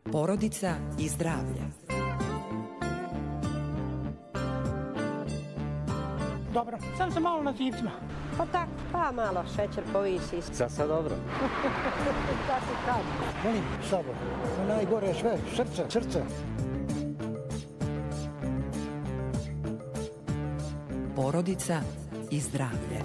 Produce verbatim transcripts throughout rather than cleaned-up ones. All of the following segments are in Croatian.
Porodica i zdravlje. Dobro, sam sam malo na zivcima. Pa tako, pa malo šećer povisi. Za sad dobro. Da se kad. Molim, Sabo, najgore sve, srce, srce. Porodica i zdravlje.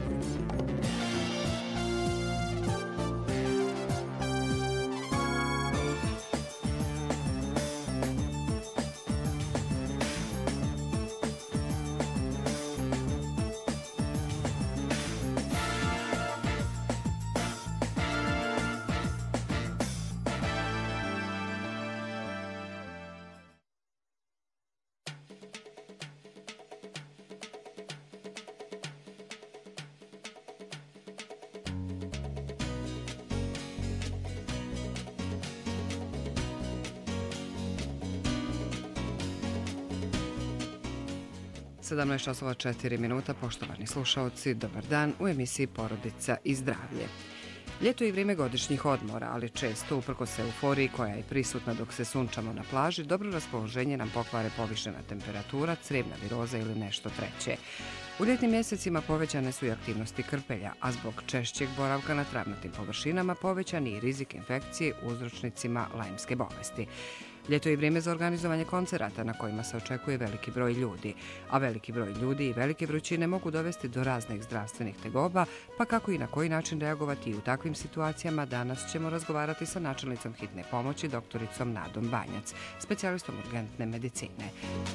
sedamnaest časova četiri minuta, poštovani slušaoci, dobar dan u emisiji Porodica i zdravlje. Ljeto je vrijeme godišnjih odmora, ali često, uprkos euforiji koja je prisutna dok se sunčamo na plaži, dobro raspoloženje nam pokvare povišena temperatura, crijevna viroza ili nešto treće. U ljetnim mjesecima povećane su i aktivnosti krpelja, a zbog češćeg boravka na travnatim površinama povećan i rizik infekcije uzročnicima lajmske bolesti. Ljeto je vrijeme za organizovanje koncerata na kojima se očekuje veliki broj ljudi, a veliki broj ljudi i velike vrućine mogu dovesti do raznih zdravstvenih tegoba, pa kako i na koji način reagovati i u takvim situacijama danas ćemo razgovarati sa načelnicom hitne pomoći doktoricom Nadom Banjac, specijalistom urgentne medicine.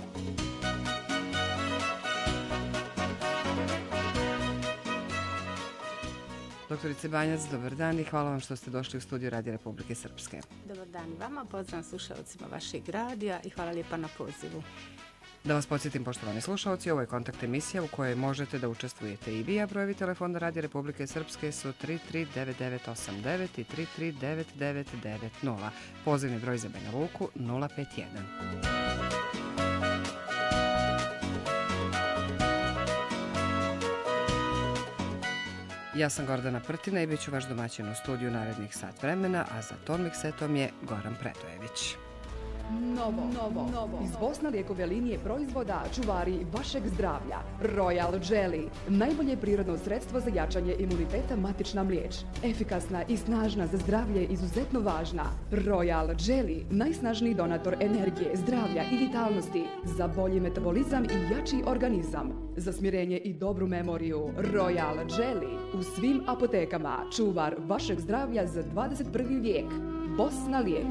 Doktorice Banjac, dobar dan i hvala vam što ste došli u studiju Radija Republike Srpske. Dobar dan i vama, pozdrav slušalcima vašeg radija i hvala lijepa na pozivu. Da vas podsjetim, poštovani slušalci, ovo je kontakt emisija u kojoj možete da učestvujete i vi, a brojevi telefona Radija Republike Srpske su tri tri devet devet osam devet i tri tri devet devet devet nula. Pozivni broj za Banja Luku nula pet jedan. Ja sam Gordana Prtina i bit ću vaš domaćin u studiju narednih sat vremena, a za ton miksetom je Goran Predojević. Novo, novo, novo. Iz Bosna lijekove linije proizvoda čuvari vašeg zdravlja. Royal Jelly. Najbolje prirodno sredstvo za jačanje imuniteta matična mliječ. Efikasna i snažna za zdravlje, izuzetno važna. Royal Jelly. Najsnažniji donator energije, zdravlja i vitalnosti. Za bolji metabolizam i jači organizam. Za smirenje i dobru memoriju. Royal Jelly. U svim apotekama. Čuvar vašeg zdravlja za dvadeset prvi vijek. Bosna lijek.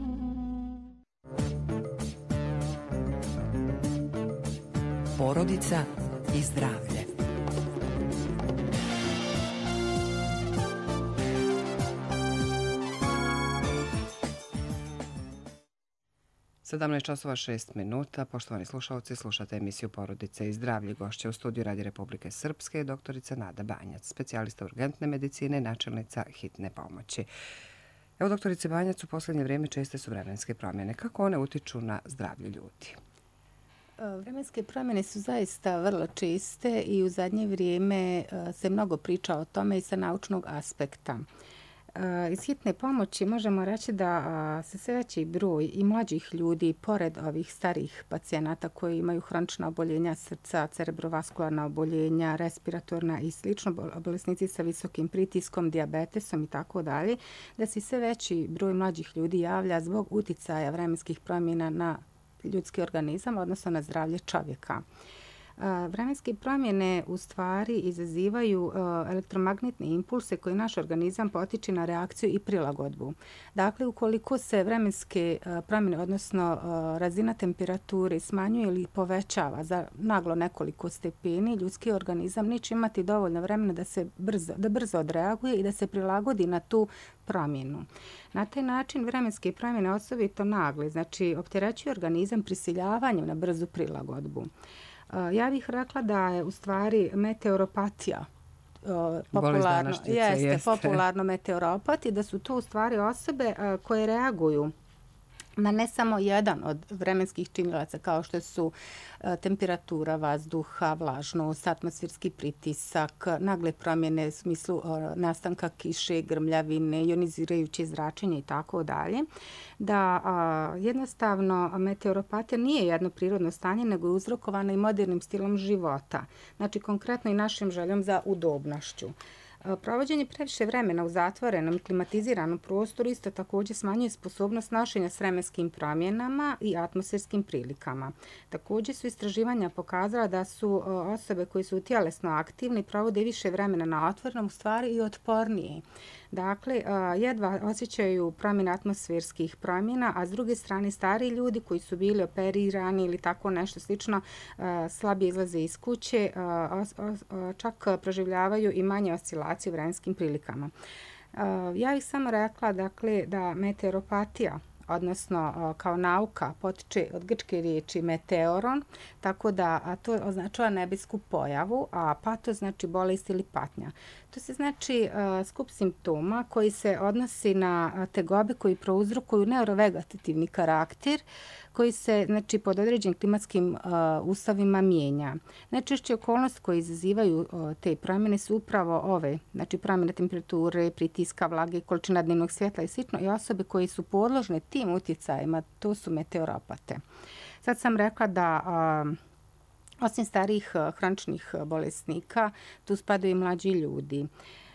Porodica i zdravlje. sedamnaest časova šest minuta, poštovani slušalci, slušate emisiju Porodice i zdravlje. Gošća u studiju Radija Republike Srpske je doktorica Nada Banjac, specijalista urgentne medicine, načelnica hitne pomoći. Evo, doktorice Banjac, u posljednje vrijeme česte su vremenske promjene. Kako one utiču na zdravlje ljudi? Vremenske promjene su zaista vrlo čiste i u zadnje vrijeme se mnogo priča o tome i sa naučnog aspekta. Iz hitne pomoći možemo reći da se sve veći broj i mlađih ljudi, pored ovih starih pacijenata koji imaju hronična oboljenja srca, cerebrovaskularna oboljenja, respiratorna i slično, bolesnici sa visokim pritiskom, dijabetesom i tako dalje, da se sve veći broj mlađih ljudi javlja zbog uticaja vremenskih promjena na ljudski organizam, odnosno na zdravlje čovjeka. Vremenske promjene u stvari izazivaju elektromagnetne impulse koji naš organizam potiče na reakciju i prilagodbu. Dakle, ukoliko se vremenske promjene, odnosno razina temperature smanjuje ili povećava za naglo nekoliko stepeni, ljudski organizam neće imati dovoljno vremena da se brzo, da brzo odreaguje i da se prilagodi na tu promjenu. Na taj način vremenske promjene osobito nagle, znači opterećuju organizam prisiljavanjem na brzu prilagodbu. Ja bih rekla da je u stvari meteoropatija popularno, jeste, jeste. popularno meteoropati, da su to u stvari osobe koje reaguju ma ne samo jedan od vremenskih činilaca kao što su e, temperatura vazduha, vlažnost, atmosferski pritisak, nagle promjene u smislu e, nastanka kiše, grmljavine, ionizirajuće zračenje i tako dalje, da a, jednostavno meteoropatija nije jedno prirodno stanje, nego je uzrokovana i modernim stilom života. Znači konkretno i našim željom za udobnošću. Provođenje previše vremena u zatvorenom i klimatiziranom prostoru isto također smanjuje sposobnost nošenja s vremenskim promjenama i atmosferskim prilikama. Također su istraživanja pokazala da su osobe koje su tjelesno aktivne i provode više vremena na otvorenom u stvari i otpornije. Dakle, jedva osjećaju promjene atmosferskih promjena, a s druge strane stariji ljudi koji su bili operirani ili tako nešto slično slabije izlaze iz kuće, čak proživljavaju i manje oscilacije u vremenskim prilikama. Ja bih samo rekla dakle, da meteoropatija, odnosno kao nauka, potiče od grčke riječi meteoron, tako da a to označava nebesku pojavu, a pato znači bolest ili patnja. To se znači uh, skup simptoma koji se odnosi na tegobe koji prouzrokuju neurovegetativni karakter, koji se znači pod određenim klimatskim uh, uslovima mijenja. Najčešće okolnosti koje izazivaju uh, te promjene su upravo ove, znači promjene temperature, pritiska, vlage, količina dnevnog svjetla i slično, i osobe koje su podložne tim utjecajima, to su meteoropate. Sad sam rekla da uh, osim starijih hroničnih bolesnika, tu spadaju i mlađi ljudi.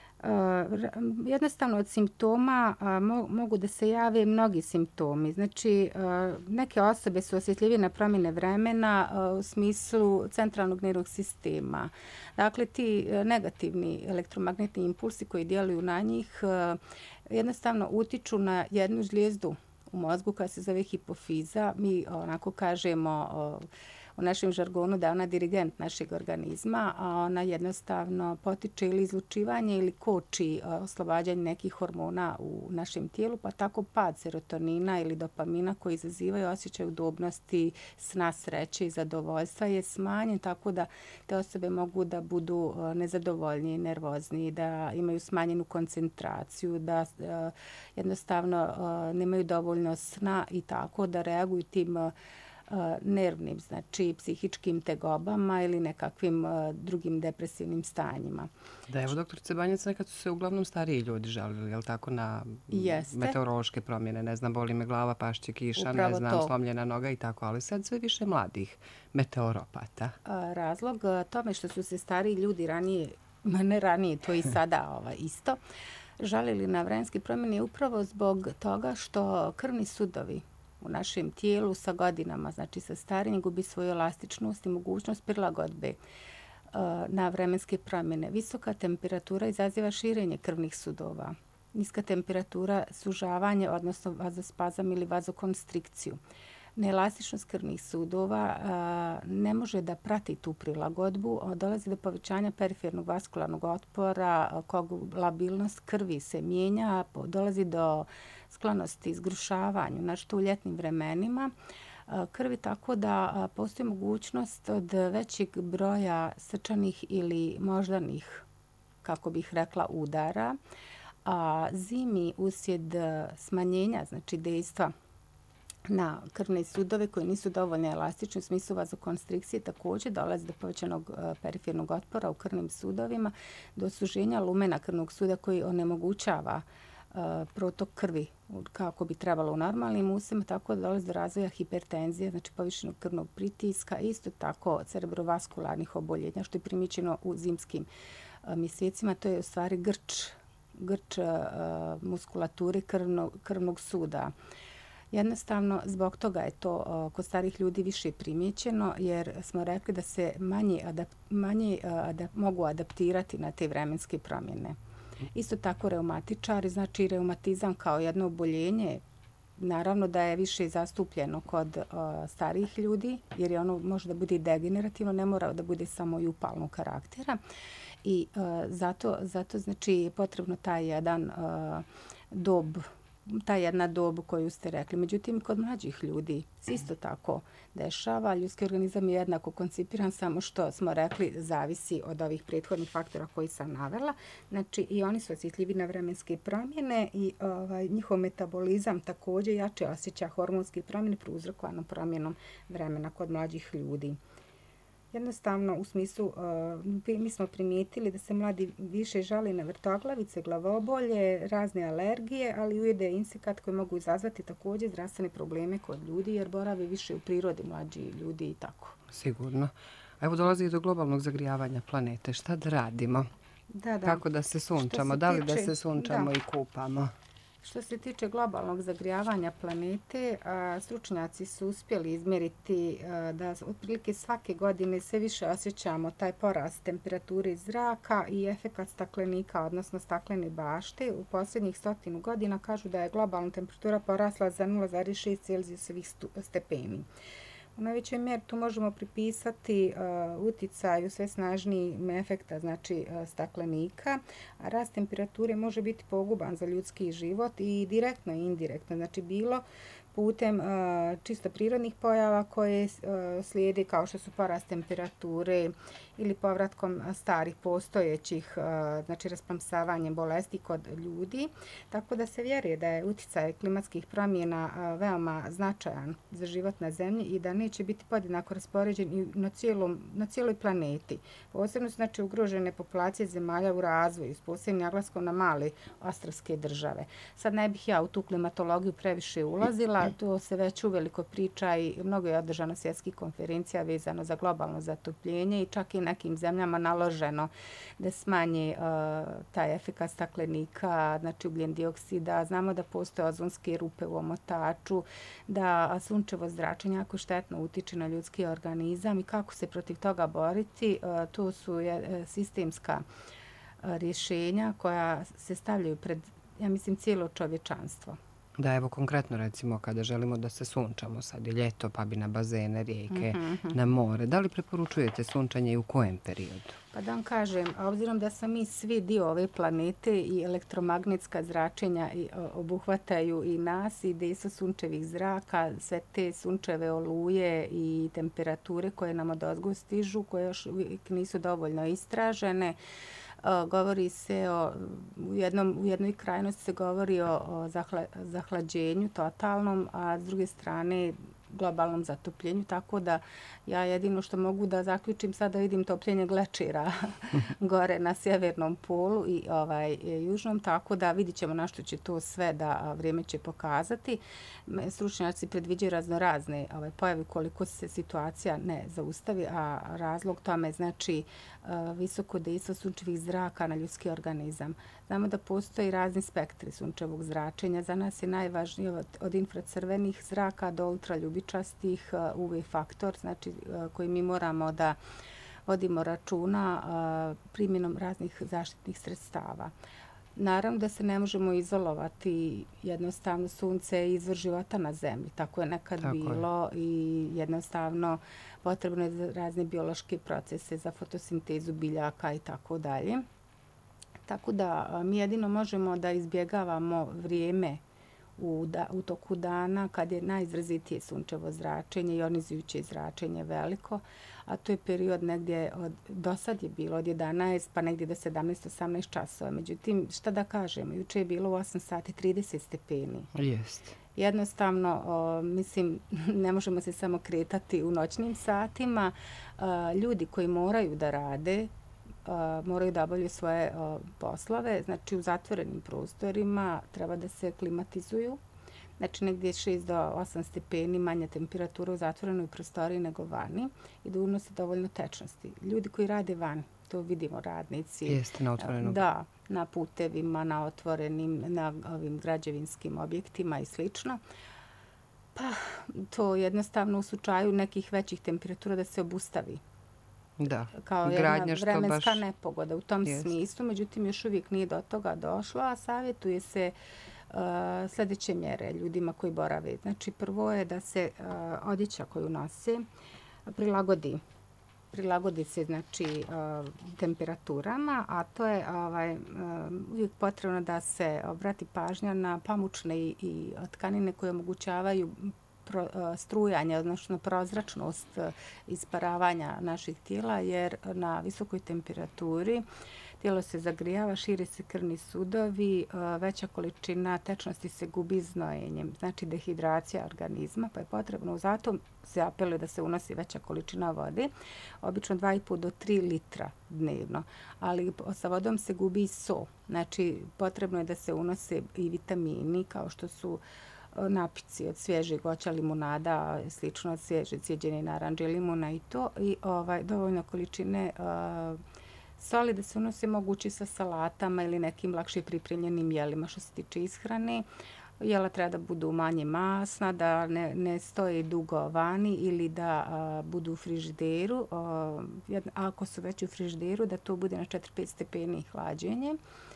Jednostavno od simptoma mogu da se jave mnogi simptomi. Znači, neke osobe su osjetljivije na promjene vremena u smislu centralnog nervnog sistema. Dakle, ti negativni elektromagnetni impulsi koji djeluju na njih jednostavno utiču na jednu žlijezdu u mozgu koja se zove hipofiza. Mi onako kažemo u našem žargonu da je ona dirigent našeg organizma, a ona jednostavno potiče ili izlučivanje ili koči oslobađanje nekih hormona u našem tijelu, pa tako pad serotonina ili dopamina koji izazivaju osjećaj udobnosti, sna, sreće i zadovoljstva je smanjen, tako da te osobe mogu da budu nezadovoljnije, nervoznije, da imaju smanjenu koncentraciju, da jednostavno nemaju dovoljno sna i tako da reaguju tim nervnim, znači psihičkim tegobama ili nekakvim uh, drugim depresivnim stanjima. Da, evo, doktorice Banjac, nekad su se uglavnom stariji ljudi žalili, jel tako, na Jeste. meteorološke promjene, ne znam, boli me glava, pašće kiša, Upravo ne znam, to. slomljena noga i tako, ali sad sve više mladih meteoropata. A, razlog tome što su se stariji ljudi ranije, ne ranije, to i sada ovaj, isto, žalili na vremenske promjene je upravo zbog toga što krvni sudovi u našem tijelu sa godinama, znači sa starenjem, gubi svoju elastičnost i mogućnost prilagodbe uh, na vremenske promjene. Visoka temperatura izaziva širenje krvnih sudova. Niska temperatura sužavanje, odnosno vazospazam ili vazokonstrikciju. Neelastičnost krvnih sudova uh, ne može da prati tu prilagodbu. Dolazi do povećanja perifernog vaskularnog otpora, koagulabilnost krvi se mijenja, dolazi do sklonosti izgrušavanju, znači u ljetnim vremenima krvi, tako da postoji mogućnost od većeg broja srčanih ili moždanih, kako bih rekla, udara, a zimi uslijed smanjenja, znači dejstva na krvne sudove koji nisu dovoljno elastični u smislu vazokonstrikcije, također dolazi do povećanog perifernog otpora u krvnim sudovima, do suženja lumena krvnog suda koji onemogućava protok krvi kako bi trebalo u normalnim usima, tako da dolazi do razvoja hipertenzije, znači povišenog krvnog pritiska, isto tako cerebrovaskularnih oboljenja, što je primijećeno u zimskim mjesecima. To je u stvari grč, grč muskulature krvnog, krvnog suda. Jednostavno, zbog toga je to kod starih ljudi više primijećeno, jer smo rekli da se manje, adap, manje adap, mogu adaptirati na te vremenske promjene. Isto tako reumatičari, znači reumatizam kao jedno oboljenje, naravno da je više zastupljeno kod uh, starijih ljudi, jer je ono može da bude degenerativno, ne mora da bude samo i upalnog karaktera. I uh, zato, zato znači je potrebno taj jedan uh, dob ta jedna dob koju ste rekli. Međutim, kod mlađih ljudi se isto tako dešava. Ljudski organizam je jednako koncipiran, samo što smo rekli zavisi od ovih prethodnih faktora koji sam navela. Znači, i oni su osjetljivi na vremenske promjene i ovaj, njihov metabolizam također jače osjeća hormonske promjene prouzrokovanom promjenom vremena kod mlađih ljudi. Jednostavno, u smislu, uh, mi smo primijetili da se mladi više žali na vrtoglavice, glavobolje, razne alergije, ali ujede insekat koji mogu izazvati također zdravstvene probleme kod ljudi, jer borave više u prirodi mlađi ljudi i tako. Sigurno. A evo dolazi i do globalnog zagrijavanja planete. Šta da radimo? Da, da. Kako da se sunčamo? Se da li tiče, da se sunčamo da. i kupamo? Što se tiče globalnog zagrijavanja planete, a, stručnjaci su uspjeli izmjeriti a, da otprilike svake godine sve više osjećamo taj porast temperature zraka i efekat staklenika, odnosno staklene bašte. U posljednjih stotinu godina kažu da je globalna temperatura porasla za nula zarez šest Celzijusovih stepeni. U najvećoj mjeri tu možemo pripisati uh, uticaju sve snažnijeg efekta, znači uh, staklenika, a rast temperature može biti poguban za ljudski život i direktno i indirektno, znači bilo putem uh, čisto prirodnih pojava koje uh, slijede kao što su porast temperature ili povratkom starih postojećih, uh, znači rasplamsavanjem bolesti kod ljudi. Tako da se vjeruje da je utjecaj klimatskih promjena uh, veoma značajan za život na zemlji i da neće biti podjednako raspoređen i na, cijelom, na cijeloj planeti. Posebno su znači ugrožene populacije zemalja u razvoju s posebnim naglaskom na male ostrvske države. Sad ne bih ja u tu klimatologiju previše ulazila, to se već uveliko priča i mnogo je održano svjetskih konferencija vezano za globalno zatopljenje i čak i nekim zemljama naloženo da smanje uh, taj efekat staklenika, znači ugljen dioksida. Znamo da postoje ozonske rupe u omotaču, da sunčevo zračenje jako štetno utiče na ljudski organizam i kako se protiv toga boriti. Uh, to su je, sistemska uh, rješenja koja se stavljaju pred, ja mislim, cijelo čovječanstvo. Da, evo konkretno recimo kada želimo da se sunčamo, sad je ljeto pa bi na bazene, rijeke, Mm -hmm. na more. Da li preporučujete sunčanje i u kojem periodu? Pa da vam kažem, obzirom da smo mi svi dio ove planete i elektromagnetska zračenja obuhvataju i nas i dejstvo sunčevih zraka, sve te sunčeve oluje i temperature koje nam odozgo stižu, koje još nisu dovoljno istražene. Uh, govori se o, u, jednom, u jednoj krajnosti se govori o, o zahla, zahlađenju totalnom, a s druge strane globalnom zatopljenju, tako da ja jedino što mogu da zaključim sada vidim topljenje glečera gore na sjevernom polu i ovaj južnom, tako da vidit ćemo na što će to sve da vrijeme će pokazati. Stručnjaci predviđaju raznorazne ovaj, pojave koliko se situacija ne zaustavi, a razlog tome znači visoko dejstvo sunčevih zraka na ljudski organizam. Znamo da postoji razni spektri sunčevog zračenja. Za nas je najvažnije od, od infracrvenih zraka do ultraljubičastih U V faktor, znači koji mi moramo da vodimo računa primjenom raznih zaštitnih sredstava. Naravno da se ne možemo izolovati, jednostavno sunce je izvor života na zemlji. Tako je nekad Tako bilo je. I jednostavno potrebno je za razne biološke procese, za fotosintezu biljaka i tako dalje. Tako da mi jedino možemo da izbjegavamo vrijeme u, da, u toku dana kad je najizrazitije sunčevo zračenje, ionizujuće zračenje veliko, a to je period negdje, od, do sad je bilo od jedanaest pa negdje do sedamnaest osamnaest časova. Međutim, šta da kažemo, juče je bilo u osam sati trideset stepeni. Jest. Jednostavno, o, mislim, ne možemo se samo kretati u noćnim satima. O, ljudi koji moraju da rade, Uh, moraju da obavljaju svoje uh, poslove, znači u zatvorenim prostorima treba da se klimatizuju. Znači negdje šest do osam stepeni manja temperatura u zatvorenoj prostoriji nego vani i da unose dovoljno tečnosti. Ljudi koji rade vani, to vidimo radnici. Jeste na otvorenom. Da, na putevima, na otvorenim, na ovim građevinskim objektima i slično. Pa to jednostavno u slučaju nekih većih temperatura da se obustavi. Da, kao gradnja jedna vremenska baš... nepogoda u tom Jest. smislu. Međutim, još uvijek nije do toga došlo, a savjetuje se uh, sljedeće mjere ljudima koji borave. Znači, prvo je da se uh, odjeća koju nose prilagodi prilagodi se znači temperaturama, a to je ovaj, uvijek potrebno da se obrati pažnja na pamučne i tkanine koje omogućavaju strujanje, odnosno prozračnost isparavanja naših tijela, jer na visokoj temperaturi tijelo se zagrijava, šire se krvni sudovi, veća količina tečnosti se gubi znojenjem, znači dehidracija organizma, pa je potrebno, zato se apeluje da se unosi veća količina vode, obično dva i po do tri litra dnevno, ali sa vodom se gubi i so, znači potrebno je da se unose i vitamini kao što su napici od svježeg voća, limunada, slično od svježe cijeđene naranđe, limuna i to, i ovaj, dovoljno količine uh, soli da se unose mogući sa salatama ili nekim lakše pripremljenim jelima. Što se tiče ishrane, jela treba da budu manje masna, da ne, ne stoje dugo vani ili da a, budu u frižideru. A, ako su već u frižideru, da to bude na četiri do pet stepeni hlađenje.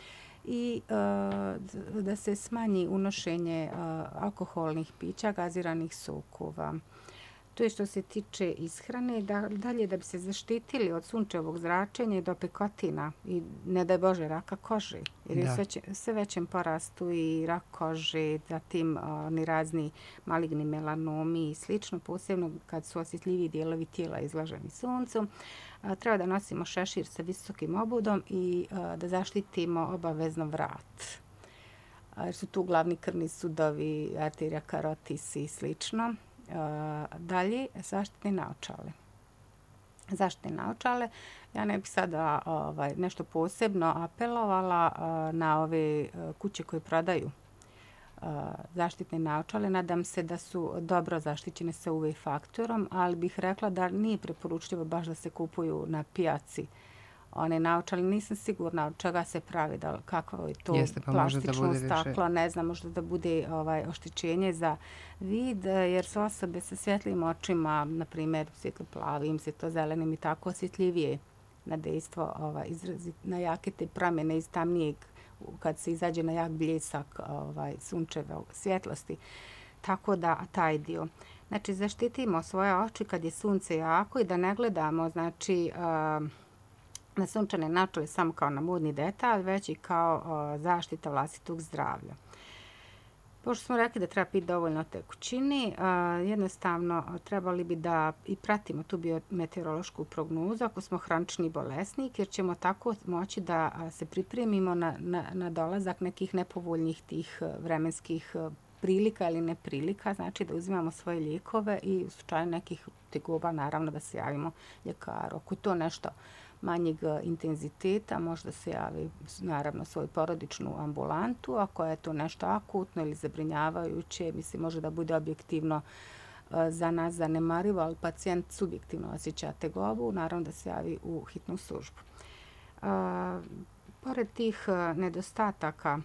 I a, da se smanji unošenje a, alkoholnih pića, gaziranih sokova. To je što se tiče ishrane. Da, dalje, da bi se zaštitili od sunčevog zračenja i do pekotina i ne daj Bože raka kože, jer je sve, sve većem porastu i rak kože, zatim oni razni maligni melanomi i slično, posebno kad su osjetljiviji dijelovi tijela izlaženi suncu. A, treba da nosimo šešir sa visokim obudom i a, da zaštitimo obavezno vrat, jer su tu glavni krvni sudovi, arterija karotis i slično. Uh, dalje, zaštitne naočale. Zaštitne naočale, ja ne bih sada ovaj, nešto posebno apelovala uh, na ove uh, kuće koje prodaju uh, zaštitne naočale. Nadam se da su dobro zaštićene sa U V faktorom, ali bih rekla da nije preporučljivo baš da se kupuju na pijaci one naočale. Nisam sigurna od čega se pravi, da kakvo je to Jeste, pa plastično da staklo, ne znam, možda da bude ovaj, oštećenje za vid, jer su osobe sa svjetlim očima, na primjer svjetlo-plavim, svjetlo-zelenim i tako osjetljivije na dejstvo, ovaj, izrazi, na jake te promjene iz tamnijeg, kad se izađe na jak bljesak ovaj, sunčeve svjetlosti. Tako da taj dio. Znači, zaštitimo svoje oči kad je sunce jako i da ne gledamo, znači, uh, na sunčane naočale samo kao na modni detalj, već i kao o, zaštita vlastitog zdravlja. Pošto smo rekli da treba piti dovoljno tekućini, a, jednostavno trebali bi da i pratimo tu biometeorološku prognozu ako smo hronični bolesnik, jer ćemo tako moći da a, se pripremimo na, na, na dolazak nekih nepovoljnih tih vremenskih prilika ili neprilika, znači da uzimamo svoje lijekove i u slučaju nekih tegoba naravno da se javimo ljekaru. Ako je to nešto manjeg intenziteta, možda se javi naravno svoju porodičnu ambulantu. Ako je to nešto akutno ili zabrinjavajuće, mislim, može da bude objektivno za nas zanemarivo, ali pacijent subjektivno osjeća tegobu, naravno da se javi u hitnu službu. A, pored tih nedostataka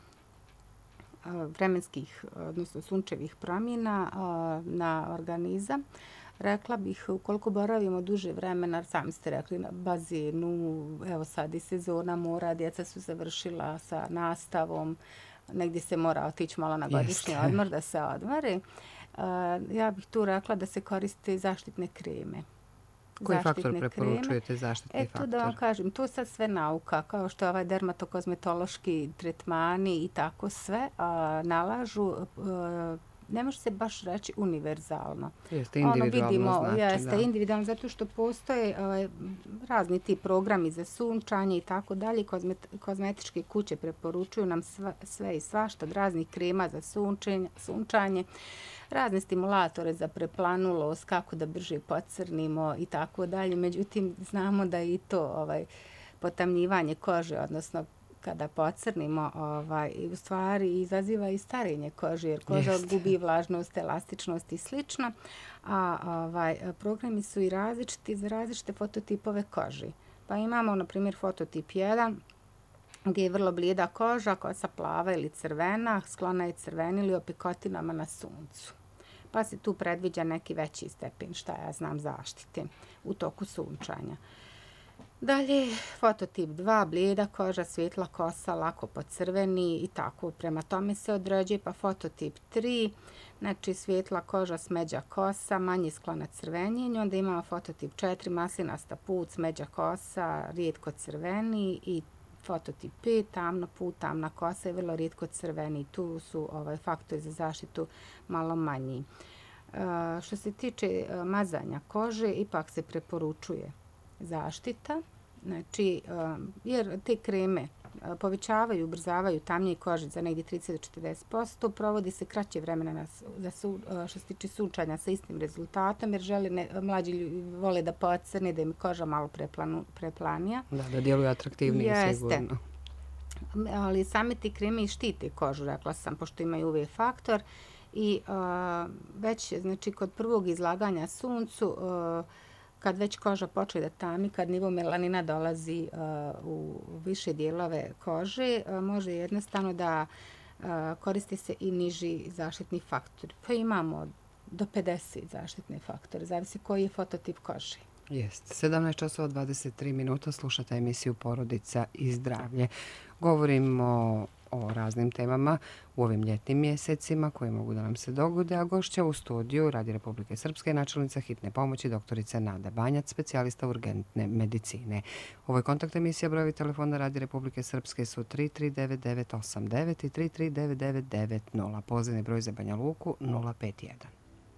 vremenskih, odnosno sunčevih promjena na organizam, rekla bih, ukoliko boravimo duže vremena, sami ste rekli, na bazenu, evo sad i sezona mora, djeca su završila sa nastavom, negdje se mora otići malo na godišnji Jeste. odmor da se odmori. Ja bih tu rekla da se koriste zaštitne kreme. Koji faktor preporučujete zaštitni faktor? Eto da vam kažem, tu sad sve nauka, kao što ovaj dermatokozmetološki tretmani i tako sve a, nalažu, a, ne može se baš reći univerzalno. Jeste individualno ono vidimo, znači, jeste da. individualno, zato što postoje ovaj, razni ti programi za sunčanje i tako dalje. Kozmet, kozmetičke kuće preporučuju nam sve, sve i svašta od raznih krema za sunčenje, sunčanje, razne stimulatore za preplanulost, kako da brže pocrnimo i tako dalje. Međutim, znamo da i to ovaj, potamnjivanje kože, odnosno kada pocrnimo, ovaj, u stvari izaziva i starenje kože, jer koža Jeste. gubi vlažnost, elastičnost i slično. A ovaj, programi su i različiti za različite fototipove kože. Pa imamo, na primjer, fototip jedan, gdje je vrlo blijeda koža, kosa plava ili crvena, sklona je crveni ili opekotinama na suncu. Pa se tu predviđa neki veći stepen, šta ja znam, zaštite u toku sunčanja. Dalje, fototip dva, blijeda koža, svjetla kosa, lako pocrveni i tako. Prema tome se određuje, pa fototip tri, znači svjetla koža, smeđa kosa, manje sklona crvenjenju. Onda imamo fototip četiri, maslinasta put, smeđa kosa, rijetko crveni i fototip pet, tamno put, tamna kosa i vrlo rijetko crveni. Tu su ovaj, faktori za zaštitu malo manji. E, što se tiče e, mazanja kože, ipak se preporučuje zaštita, znači, jer te kreme povećavaju, ubrzavaju tamnije kože za negdje trideset do četrdeset posto, provodi se kraće vremena na, za su, što se tiče sunčanja sa istim rezultatom, jer žele ne, mlađi ljudi vole da pocrne, da im koža malo preplanu, preplanija. Da, da djeluje atraktivnije. Jeste. Sigurno. Ali same te kreme i štite kožu, rekla sam, pošto imaju U V faktor i uh, već, znači, kod prvog izlaganja suncu, uh, kad već koža počne da tami, kad nivo melanina dolazi uh, u više dijelove kože, uh, može jednostavno da uh, koriste se i niži zaštitni faktor. Pa imamo do pedeset zaštitne faktore, zavisi koji je fototip kože. Jest. sedamnaest časova dvadeset tri minuta, slušate emisiju Porodica i zdravlje. Govorimo o raznim temama u ovim ljetnim mjesecima koje mogu da nam se dogode, a gošća u studiju Radi Republike Srpske načelnica hitne pomoći doktorica Nada Banjac, specijalista urgentne medicine. Ovo je kontakt emisija, brojevi telefona Radi Republike Srpske su tri tri devet devet osam devet i tri tri devet devet devet nula. Pozivni broj za Banja Luku nula pet jedan.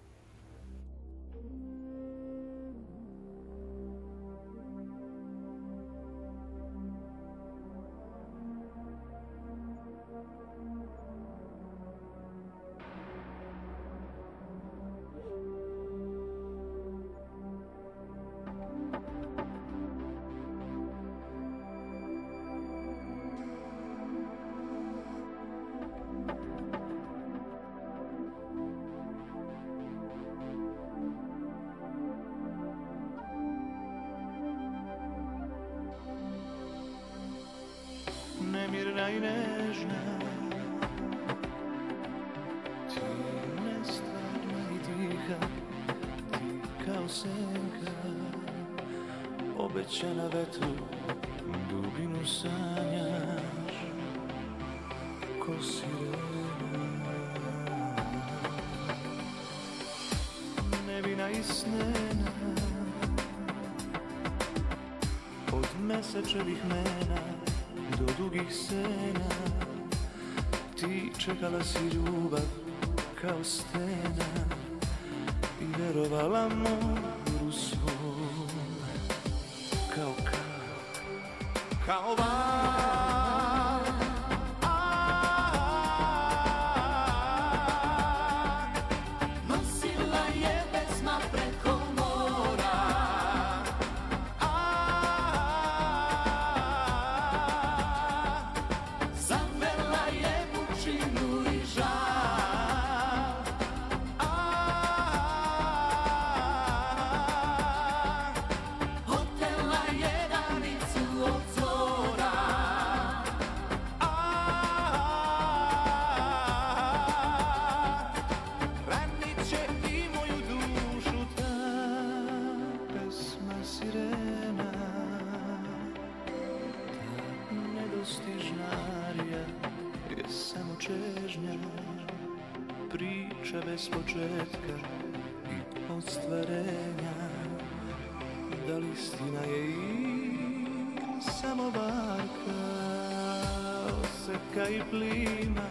Nemirna i nežna, ti nestvarna i tiha, ti kao senka, obećana vetru, dubinu sanjaš, ko sirena. Nevina i snena, od mesečevih mena do dugih sena, ti čekala si ljubav kao stena i verovala moru svom kao kao, kao val. Nosila je pesma preko mora, zavela je mučinu i žal. Otela je danicu od zora, ranit će i moju dušu ta pesma sirena, ta nedostižna arija je samo čežnja, priča bez početka i ostvarenja. Da li istina je i samo varka, oseka i plima,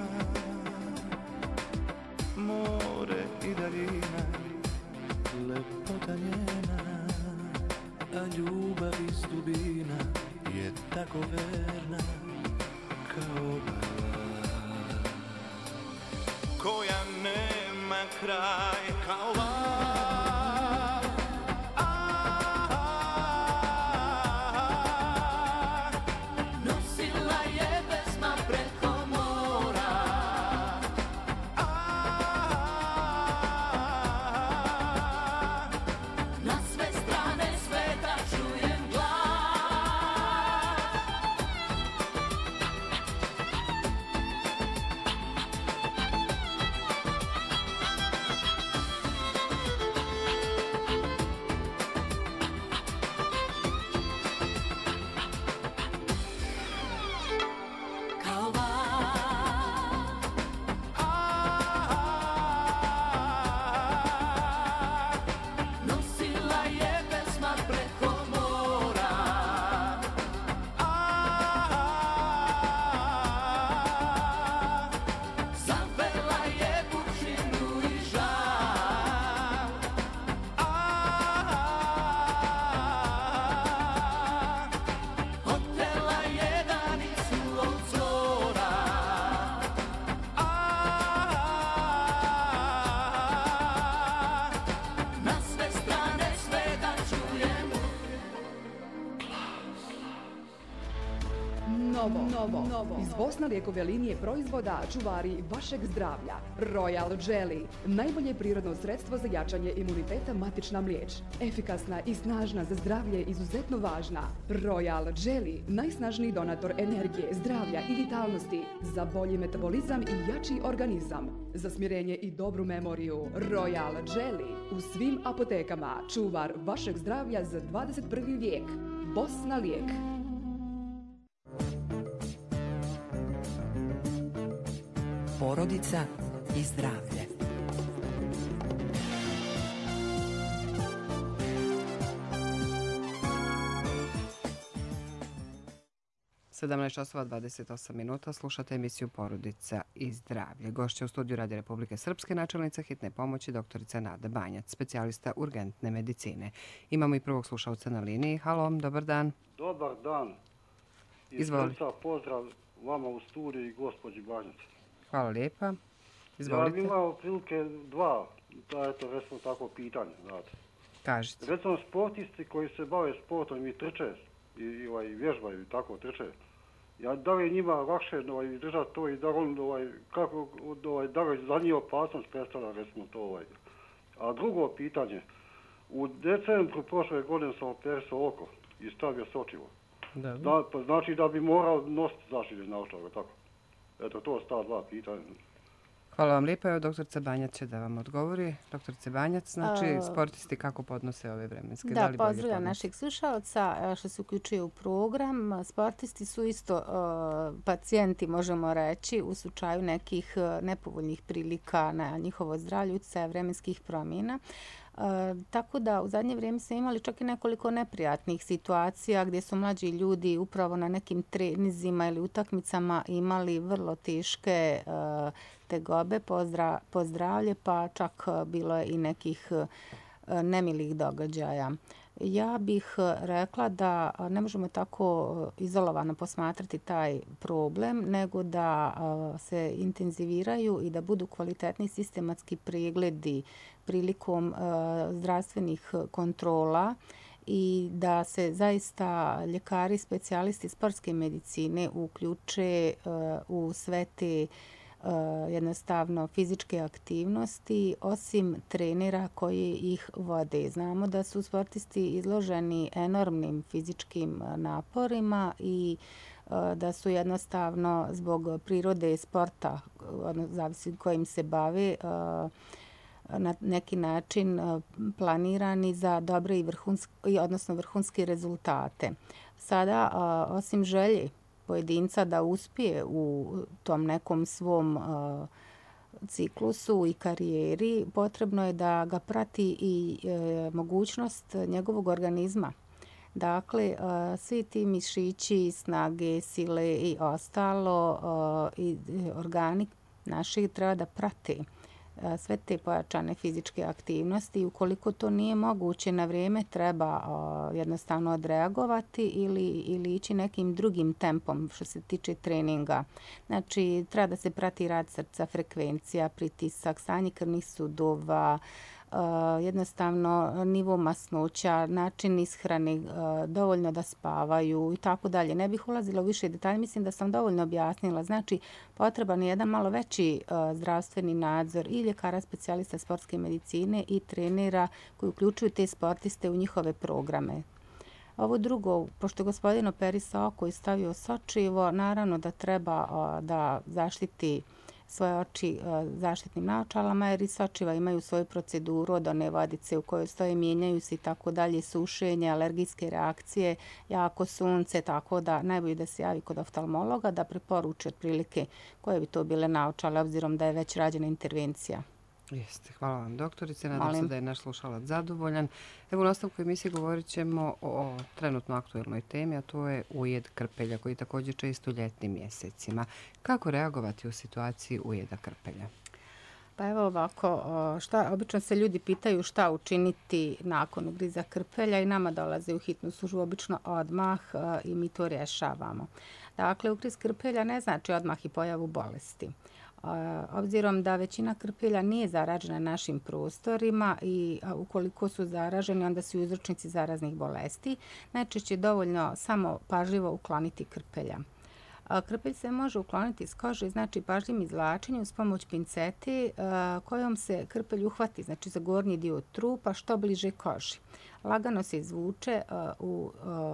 more i daljina, lepota njena, a ljubav iz dubina je tako verna kao val, koja nema kraj, kao val. Nosila je pesma preko mora, na sve strane sveta čujem glas. novo, novo, novo. Iz Bosna lijekove linije proizvoda čuvari vašeg zdravlja. Royal Jelly. Najbolje prirodno sredstvo za jačanje imuniteta matična mliječ. Efikasna i snažna za zdravlje, izuzetno važna. Royal Jelly. Najsnažniji donator energije, zdravlja i vitalnosti. Za bolji metabolizam i jači organizam. Za smirenje i dobru memoriju. Royal Jelly. U svim apotekama. Čuvar vašeg zdravlja za dvadeset prvi vijek. Bosna lijek. Porodica i zdravlje. sedamnaest časova dvadeset osam minuta, slušate emisiju Porodica i zdravlje. Gošća u studiju Radi Republike Srpske, načelnica hitne pomoći doktorica Nada Banjac, specijalista urgentne medicine. Imamo i prvog slušalca na liniji. Halo, dobar dan. Dobar dan. Izvoli. Pozdrav vama u studiju i gospođi Banjac. Hvala lijepa. Ja Izvolite. bih imao prilike dva, da je to recimo tako pitanje, znate. Kažite. Recimo sportisti koji se bave sportom i trče, i, i ovaj, vježbaju i tako trče. Ja, da li je njima lakše ovaj, držati to i da on, ovaj, kako, ovaj, da li za njih opasnost predstavlja recimo to ovaj. A drugo pitanje, u decembru prošle godine sam operisao oko i stavio sočivo. Da, pa znači da bi morao nositi zaštitne naočare, tako. Eto, to su ta dva pitanja. Hvala vam lijepa. Evo, doktorica Banjac će da vam odgovori. Doktorice Banjac, znači A, sportisti kako podnose ove vremenske? Da, li bolje pozdravljam podnose? našeg slušalca što se uključuje u program. Sportisti su isto uh, pacijenti, možemo reći, u slučaju nekih uh, nepovoljnih prilika na njihovo zdravlje, utjecaja vremenskih promjena. Uh, tako da u zadnje vrijeme smo imali čak i nekoliko neprijatnih situacija gdje su mlađi ljudi upravo na nekim treninzima ili utakmicama imali vrlo teške uh, tegobe po, zdra, po zdravlje, pa čak bilo je i nekih uh, nemilih događaja. Ja bih rekla da ne možemo tako izolovano posmatrati taj problem, nego da se intenziviraju i da budu kvalitetni sistematski pregledi prilikom zdravstvenih kontrola i da se zaista ljekari, specijalisti sportske medicine uključe u sve te jednostavno fizičke aktivnosti, osim trenera koji ih vode. Znamo da su sportisti izloženi enormnim fizičkim naporima i da su jednostavno zbog prirode sporta, zavisi kojim se bave, na neki način planirani za dobre i vrhunske, odnosno vrhunske rezultate. Sada, osim želje pojedinca da uspije u tom nekom svom uh, ciklusu i karijeri, potrebno je da ga prati i e, mogućnost njegovog organizma. Dakle, uh, svi ti mišići, snage, sile i ostalo uh, i organi naši treba da prate sve te pojačane fizičke aktivnosti. Ukoliko to nije moguće na vrijeme, treba o, jednostavno odreagovati ili, ili ići nekim drugim tempom što se tiče treninga. Znači, treba da se prati rad srca, frekvencija, pritisak, stanje krvnih sudova, Uh, jednostavno nivo masnoća, način ishrane, uh, dovoljno da spavaju i tako dalje. Ne bih ulazila u više detalje, mislim da sam dovoljno objasnila. Znači, potreban je jedan malo veći uh, zdravstveni nadzor i ljekara specijalista sportske medicine i trenera koji uključuju te sportiste u njihove programe. Ovo drugo, pošto je gospodin operisao oko i stavio sočivo, naravno da treba uh, da zaštiti svoje oči zaštitnim naočalama, jer i sočiva imaju svoju proceduru od one vodice u kojoj stoje, mijenjaju se i tako dalje, sušenje, alergijske reakcije, jako sunce, tako da najbolje da se javi kod oftalmologa da preporuči otprilike koje bi to bile naočale, obzirom da je već rađena intervencija. Jeste, hvala vam doktorice, nadam se da je naš slušalac zadovoljan. Evo u nastavku emisije govorit ćemo o trenutno aktuelnoj temi, a to je ujed krpelja koji je također često u ljetnim mjesecima. Kako reagovati u situaciji ujeda krpelja? Pa evo ovako, šta, obično se ljudi pitaju šta učiniti nakon ugriza krpelja i nama dolaze u hitnu službu obično odmah i mi to rješavamo. Dakle, ugriz krpelja ne znači odmah i pojavu bolesti. Obzirom da većina krpelja nije zaražena našim prostorima i ukoliko su zaraženi, onda su uzročnici zaraznih bolesti. Najčešće je dovoljno samo pažljivo ukloniti krpelja. Krpelj se može ukloniti iz kože, znači pažljivim izvlačenjem uz pomoć pincete kojom se krpelj uhvati, znači za gornji dio trupa što bliže koži. Lagano se izvuče u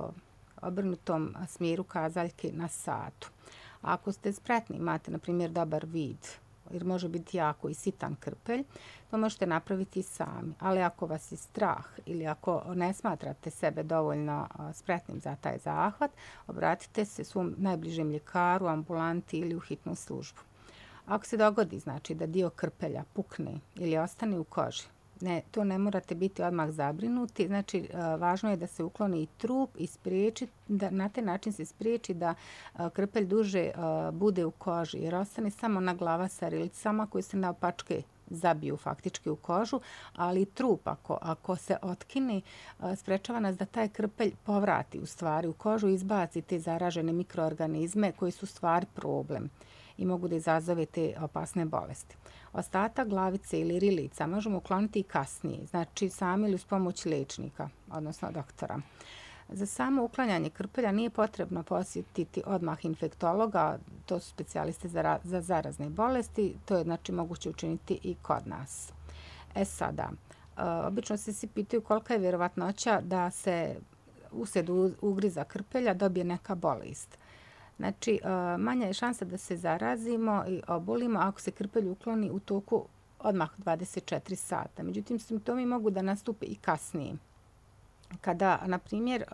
obrnutom smjeru kazaljke na satu. Ako ste spretni, imate na primjer dobar vid, jer može biti jako i sitan krpelj, to možete napraviti i sami. Ali ako vas je strah ili ako ne smatrate sebe dovoljno spretnim za taj zahvat, obratite se svom najbližem ljekaru, ambulanti ili u hitnu službu. Ako se dogodi, znači, da dio krpelja pukne ili ostane u koži, ne, to ne morate biti odmah zabrinuti, znači važno je da se ukloni i trup i spriječi, da na taj način se spriječi da krpelj duže bude u koži, jer ostane samo na glava sa rilicama koje se naopačke zabiju faktički u kožu, ali trup ako, ako se otkine, sprečava nas da taj krpelj povrati u stvari u kožu i izbaci te zaražene mikroorganizme koji su u stvari problem i mogu da izazove te opasne bolesti. Ostatak glavice ili rilica možemo ukloniti i kasnije, znači sami ili uz pomoć liječnika, odnosno doktora. Za samo uklanjanje krpelja nije potrebno posjetiti odmah infektologa, to su specijalisti za, za zarazne bolesti, to je znači moguće učiniti i kod nas. E sada, obično se svi pitaju kolika je vjerovatnoća da se uslijed ugriza krpelja dobije neka bolest. Znači, manja je šansa da se zarazimo i obolimo ako se krpelj ukloni u toku odmah dvadeset četiri sata. Međutim, simptomi mogu da nastupe i kasnije. Kada, na primjer,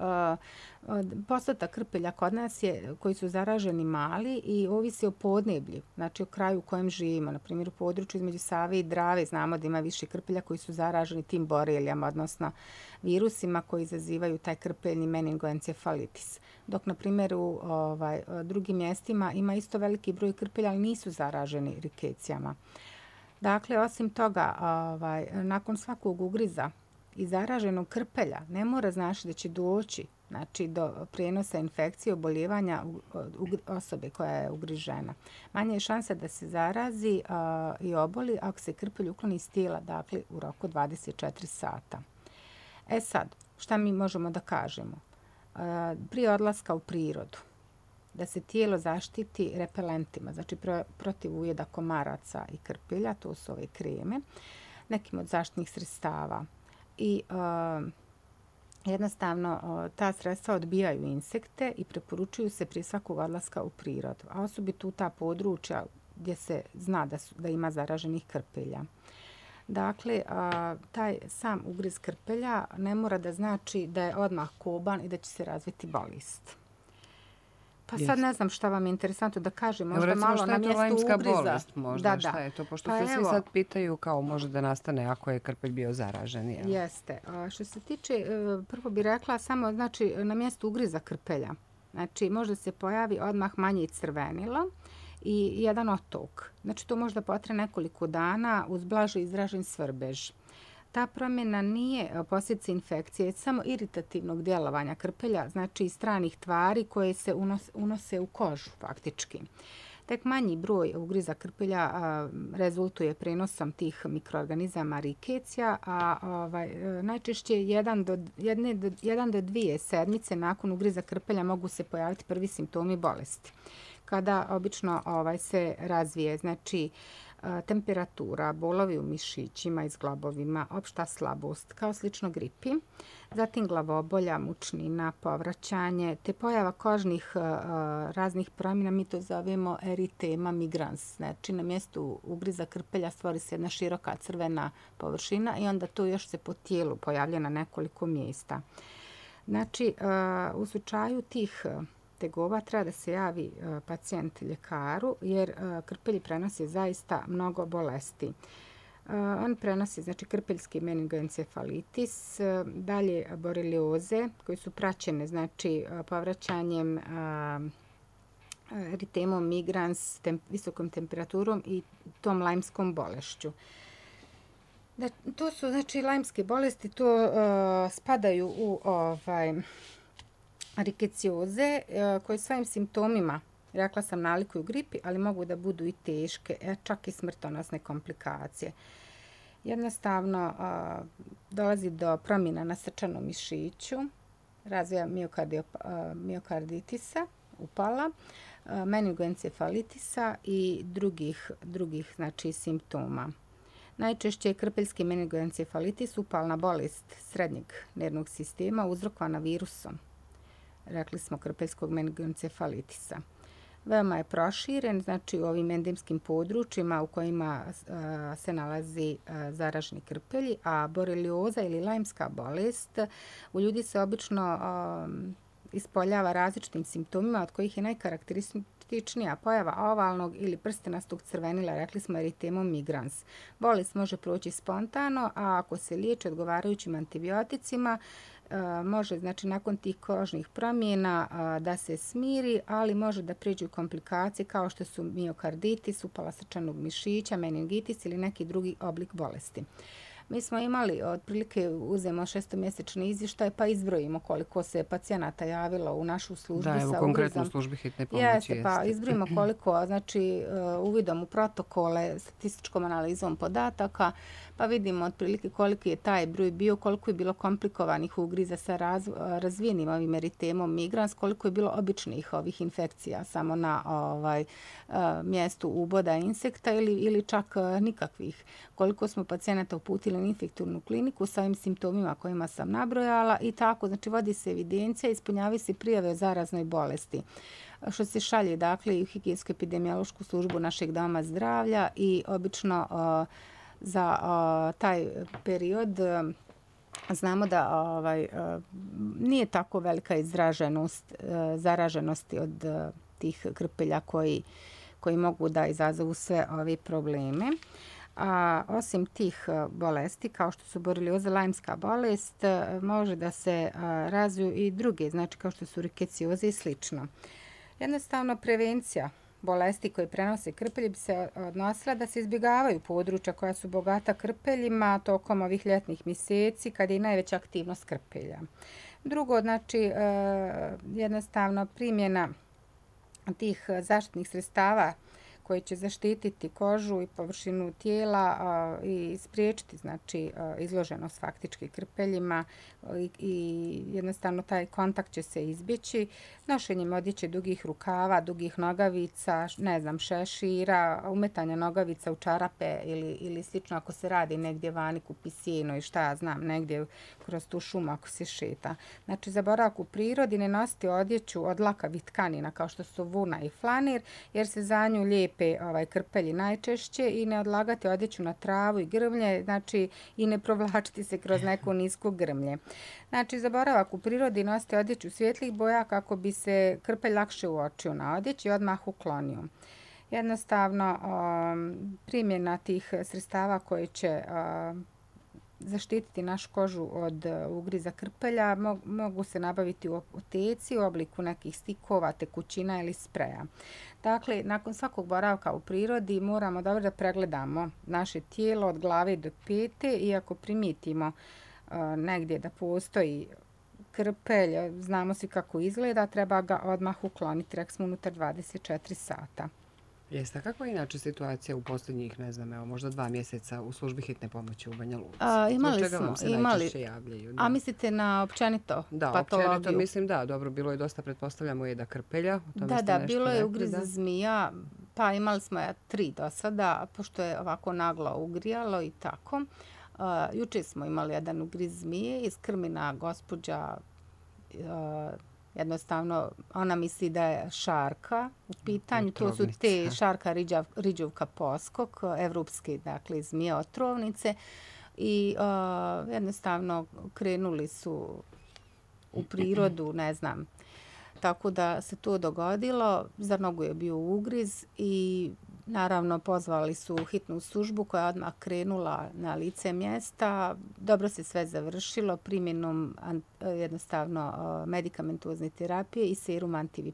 postotak krpelja kod nas je, koji su zaraženi mali i ovisi o podneblju, znači o kraju u kojem živimo. Na primjer, u području između Save i Drave znamo da ima više krpelja koji su zaraženi tim borelijama, odnosno virusima koji izazivaju taj krpeljni meningoencefalitis. Dok, na primjer, u ovaj, drugim mjestima ima isto veliki broj krpelja, ali nisu zaraženi rikecijama. Dakle, osim toga, ovaj, nakon svakog ugriza i zaraženog krpelja ne mora znači da će doći znači, do prijenosa infekcije, oboljevanja osobe koja je ugrižena. Manja je šansa da se zarazi a, i oboli ako se krpelj ukloni iz tijela, dakle u roku dvadeset četiri sata. E sad, šta mi možemo da kažemo? A, prije odlaska u prirodu, da se tijelo zaštiti repelentima, znači pro, protiv ujeda komaraca i krpelja, to su ove kreme, nekim od zaštitnih sredstava. I uh, jednostavno uh, ta sredstva odbijaju insekte i preporučuju se prije svakog odlaska u prirodu, a osobito u ta područja gdje se zna da, su, da ima zaraženih krpelja. Dakle, uh, taj sam ugriz krpelja ne mora da znači da je odmah koban i da će se razviti bolest. Pa sad ne znam šta vam je interesantno da kažem, možda recimo, malo na mjestu ugriza. Šta je to lajmska bolest možda, da, šta da. je to? Pošto pa se svi evo, sad pitaju kao može da nastane ako je krpelj bio zaražen. Jel? Jeste. A što se tiče, prvo bih rekla samo znači, na mjestu ugriza krpelja. Znači možda se pojavi odmah manje crvenilo i jedan otok. Znači to možda potraje nekoliko dana uz blaže izražen svrbež. Ta promjena nije posljedica infekcije, samo iritativnog djelovanja krpelja, znači stranih tvari koje se unose, unose u kožu faktički. Tek manji broj ugriza krpelja a, rezultuje prenosom tih mikroorganizama rikecija, a ovaj, najčešće jedan do, jedne do, jedan do dvije sedmice nakon ugriza krpelja mogu se pojaviti prvi simptomi bolesti. Kada obično ovaj, se razvije, znači, temperatura, bolovi u mišićima i zglobovima, opšta slabost, kao slično gripi, zatim glavobolja, mučnina, povraćanje, te pojava kožnih uh, raznih promjena, mi to zovemo eritema migrans. Znači, na mjestu ugriza krpelja stvori se jedna široka crvena površina i onda to još se po tijelu pojavlja na nekoliko mjesta. Znači, uh, u slučaju tih tegova treba da se javi uh, pacijent ljekaru jer uh, krpelji prenosi zaista mnogo bolesti. Uh, on prenosi znači, krpeljski meningoencefalitis, uh, dalje borelioze koji su praćene znači, uh, povraćanjem uh, eritemom migrans, tem, visokom temperaturom i tom lajmskom bolešću. Da, to su znači lajmske bolesti, to uh, spadaju u ovaj, rikecioze koje svojim simptomima, rekla sam, nalikuju gripi, ali mogu da budu i teške, čak i smrtonosne komplikacije. Jednostavno a, dolazi do promjena na srčanom mišiću, razvoja miokarditisa, upala, meningoencefalitisa i drugih, drugih znači, simptoma. Najčešće je krpeljski meningoencefalitis upalna bolest srednjeg nervnog sistema uzrokovana virusom. Rekli smo krpeljskog meningoencefalitisa. Veoma je proširen, znači u ovim endemskim područjima u kojima a, se nalazi a, zaraženi krpelji, a borelioza ili lajmska bolest u ljudi se obično a, ispoljava različitim simptomima od kojih je najkarakterističnija pojava ovalnog ili prstenastog crvenila, rekli smo eritemom migrans. Bolest može proći spontano, a ako se liječi odgovarajućim antibioticima, može znači nakon tih kožnih promjena da se smiri, ali može da priđu komplikacije kao što su miokarditis, upala srčanog mišića, meningitis ili neki drugi oblik bolesti. Mi smo imali, otprilike uzemo šestomjesečni izvještaj pa izbrojimo koliko se pacijenata javilo u našu službu. Da, evo sa konkretno ugrizom. u službi hitne pomoći. Jeste, Jeste. pa izbrojimo koliko, znači uvidom u protokole, statističkom analizom podataka, pa vidimo otprilike koliki je taj broj bio, koliko je bilo komplikovanih ugriza sa raz, razvijenim ovim eritemom migrans, koliko je bilo običnih ovih infekcija samo na ovaj mjestu uboda insekta ili, ili čak nikakvih. Koliko smo pacijenata uputili na infekturnu kliniku sa ovim simptomima kojima sam nabrojala i tako, znači vodi se evidencija, ispunjavaju se prijave o zaraznoj bolesti. Što se šalje, dakle, i u higijensku epidemiološku službu našeg doma zdravlja i obično uh, za uh, taj period uh, znamo da ovaj, uh, nije tako velika izraženost uh, zaraženosti od uh, tih krpelja koji, koji mogu da izazovu sve ove probleme. A osim tih bolesti, kao što su borelioza, lajmska bolest, može da se razviju i druge, znači kao što su rikecioza i slično. Jednostavno, prevencija bolesti koje prenose krpelji bi se odnosila da se izbjegavaju područja koja su bogata krpeljima tokom ovih ljetnih mjeseci kad je najveća aktivnost krpelja. Drugo, znači, jednostavno primjena tih zaštitnih sredstava koji će zaštititi kožu i površinu tijela a, i spriječiti znači a, izloženost faktički krpeljima i, i jednostavno taj kontakt će se izbjeći nošenjem odjeće dugih rukava, dugih nogavica, ne znam, šešira, umetanja nogavica u čarape ili, ili slično ako se radi negdje vani u pisinu i šta ja znam, negdje kroz tu šumu ako se šeta. Znači za boravak u prirodi ne nositi odjeću od lakavih tkanina kao što su vuna i flanir jer se za nju lijepe ovaj krpelji najčešće i ne odlagati odjeću na travu i grmlje, znači i ne provlačiti se kroz neko nisko grmlje. Znači za boravak u prirodi nositi odjeću svjetlih boja kako bi se krpelj lakše uočio na odjeći i odmah uklonio. Jednostavno um, primjena tih sredstava koje će um, zaštititi našu kožu od ugriza krpelja mogu se nabaviti u apoteci u obliku nekih stikova, tekućina ili spreja. Dakle, nakon svakog boravka u prirodi moramo dobro da pregledamo naše tijelo od glave do pete i ako primijetimo uh, negdje da postoji krpelj, znamo svi kako izgleda, treba ga odmah ukloniti, rekli smo unutar dvadeset četiri sata. Jeste, kakva je inače situacija u posljednjih, ne znam, evo, možda dva mjeseca u službi hitne pomoći u Banja Luci? A, imali Zbog čega smo, vam se imali. najčešće javljaju? Da. A mislite na općenito da, patologiju? općenito mislim da, dobro, bilo je dosta, pretpostavljamo, jeda krpelja. O tome Da, ste da, nešto bilo je rekli, ugriz da. zmija, pa imali smo je tri do sada, pošto je ovako naglo ugrijalo i tako. Uh, juče smo imali jedan ugriz zmije iz Krmina, gospođa uh, jednostavno, ona misli da je šarka u pitanju. To su te šarka riđav, riđuvka poskok, evropske, dakle, zmije otrovnice. I uh, jednostavno krenuli su u prirodu, ne znam. Tako da se to dogodilo. Za nogu je bio ugriz i naravno pozvali su hitnu službu koja je odmah krenula na lice mjesta. Dobro se sve završilo primjenom jednostavno medikamentozne terapije i serum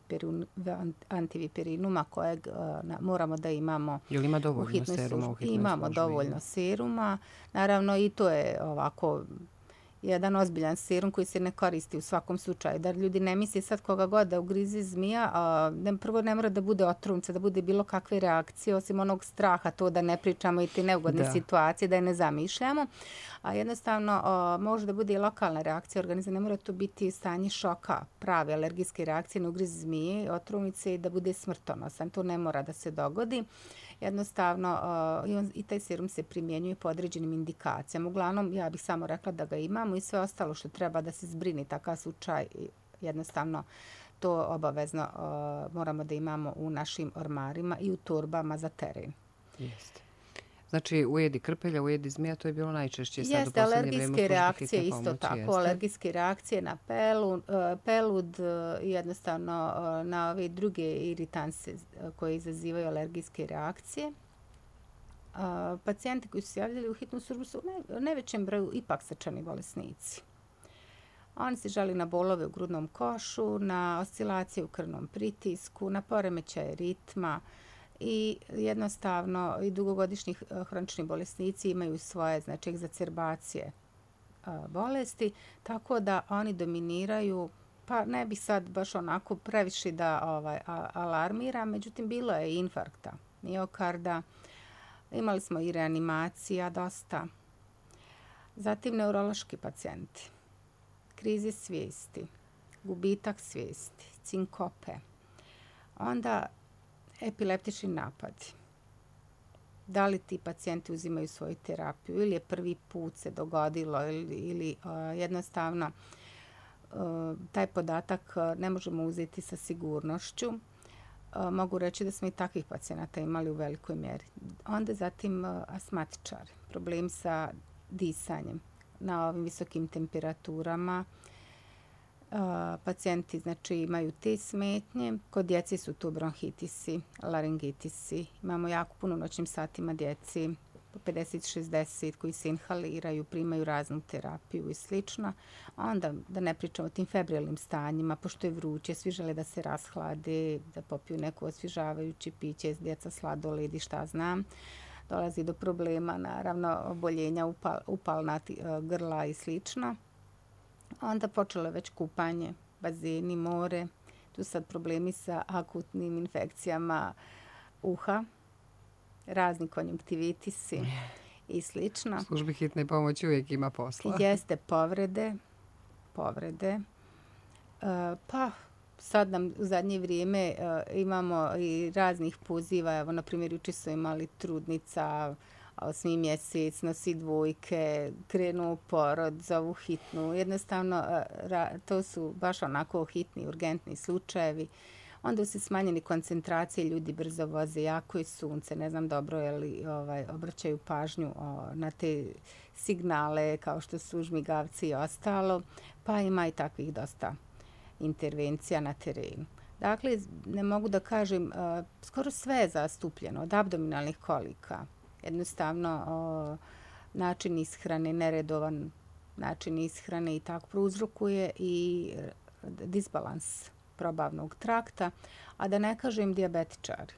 antiviperinuma kojeg moramo da imamo ima u hitnoj seruma, u službi. hitnoj Imamo službi. dovoljno seruma. Naravno i to je ovako jedan ozbiljan serum koji se ne koristi u svakom slučaju. Da ljudi ne misli sad koga god da ugrizi zmija, a, ne, prvo ne mora da bude otrovnica, da bude bilo kakve reakcije, osim onog straha, to da ne pričamo i te neugodne Da. situacije, da je ne zamišljamo. A jednostavno a, može da bude i lokalna reakcija organizma, ne mora to biti stanje šoka, prave alergijske reakcije na ugriz zmije, otrovnice i da bude smrtonosan. To ne mora da se dogodi. Jednostavno, uh, i, on, i taj serum se primjenjuje po određenim indikacijama. Uglavnom, ja bih samo rekla da ga imamo i sve ostalo što treba da se zbrini takav slučaj, jednostavno to obavezno uh, moramo da imamo u našim ormarima i u torbama za teren. Jeste. Znači, ujedi krpelja, ujedi zmija, to je bilo najčešće sad u Jeste, posljednje vrijeme u alergijske službi reakcije hitne isto pomoći, tako, jeste. alergijske reakcije na pelud, pelud i jednostavno na ove druge iritanse koje izazivaju alergijske reakcije. Pacijenti koji su se javljali u hitnu službu su u najvećem broju ipak srčani bolesnici. Oni se žali na bolove u grudnom košu, na oscilacije u krvnom pritisku, na poremećaje ritma, i jednostavno i dugogodišnji hronični bolesnici imaju svoje, znači, egzacerbacije bolesti, tako da oni dominiraju, pa ne bih sad baš onako previše da ovaj, alarmira, međutim bilo je i infarkta miokarda, imali smo i reanimacija dosta, zatim neurološki pacijenti, krize svijesti, gubitak svijesti, sinkope, onda epileptični napadi. Da li ti pacijenti uzimaju svoju terapiju ili je prvi put se dogodilo ili, ili uh, jednostavno uh, taj podatak uh, ne možemo uzeti sa sigurnošću. Uh, mogu reći da smo i takvih pacijenata imali u velikoj mjeri. Onda zatim uh, astmatičari, problem sa disanjem na ovim visokim temperaturama. Uh, pacijenti znači imaju te smetnje. Kod djeci su tu bronhitisi, laringitisi. Imamo jako puno u noćnim satima djeci, po pedeset šezdeset koji se inhaliraju, primaju raznu terapiju i slično. Onda da ne pričamo o tim febrilnim stanjima, pošto je vruće, svi žele da se rashlade, da popiju neko osvježavajuće piće, djeca sladoledi, šta znam. Dolazi do problema, naravno, oboljenja upal, upalna grla i slično. Onda počelo već kupanje, bazeni, more. Tu sad problemi sa akutnim infekcijama uha, razni konjunktivitisi i slično. U službi hitne pomoći uvijek ima posla. Jeste povrede, povrede. E, pa sad nam u zadnje vrijeme e, imamo i raznih poziva. Evo, na primjer, juče su imali trudnica, osmi mjesec, nosi dvojke, krenu u porod, zovu hitnu. Jednostavno, to su baš onako hitni, urgentni slučajevi. Onda se smanjeni koncentracije, ljudi brzo voze, jako je sunce, ne znam dobro je li ovaj, obraćaju pažnju o, na te signale kao što su žmigavci i ostalo, pa ima i takvih dosta intervencija na terenu. Dakle, ne mogu da kažem, skoro sve je zastupljeno, od abdominalnih kolika, jednostavno o, način ishrane, neredovan način ishrane i tako prouzrokuje i disbalans probavnog trakta, a da ne kažem dijabetičari.